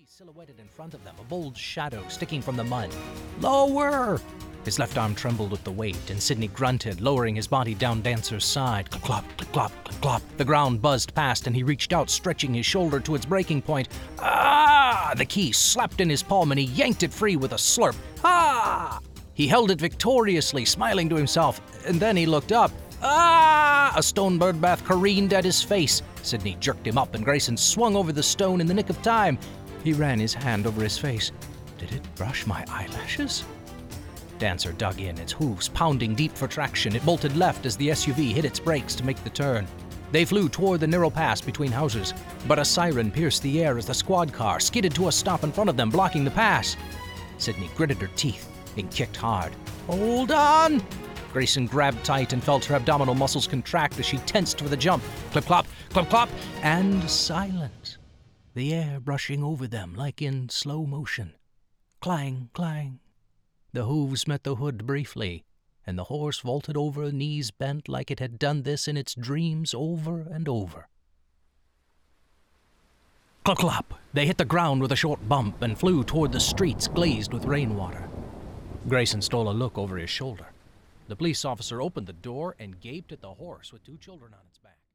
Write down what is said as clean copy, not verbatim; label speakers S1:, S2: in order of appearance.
S1: silhouetted in front of them, a bold shadow sticking from the mud. Lower! His left arm trembled with the weight, and Sidney grunted, lowering his body down Dancer's side. Clip-clop, clip-clop, clip-clop. The ground buzzed past, and he reached out, stretching his shoulder to its breaking point. Ah! The key slapped in his palm, and he yanked it free with a slurp. Ah! He held it victoriously, smiling to himself, and then he looked up. Ah! A stone birdbath careened at his face. Sidney jerked him up, and Grayson swung over the stone in the nick of time. He ran his hand over his face. Did it brush my eyelashes? Dancer dug in, its hooves pounding deep for traction. It bolted left as the SUV hit its brakes to make the turn. They flew toward the narrow pass between houses, but a siren pierced the air as the squad car skidded to a stop in front of them, blocking the pass. Sidney gritted her teeth and kicked hard. Hold on! Grayson grabbed tight and felt her abdominal muscles contract as she tensed for the jump. Clip-clop, clip-clop, and silence. The air brushing over them like in slow motion. Clang, clang. The hooves met the hood briefly, and the horse vaulted over, knees bent like it had done this in its dreams over and over. Clip-clop. They hit the ground with a short bump and flew toward the streets glazed with rainwater. Grayson stole a look over his shoulder. The police officer opened the door and gaped at the horse with two children on its back.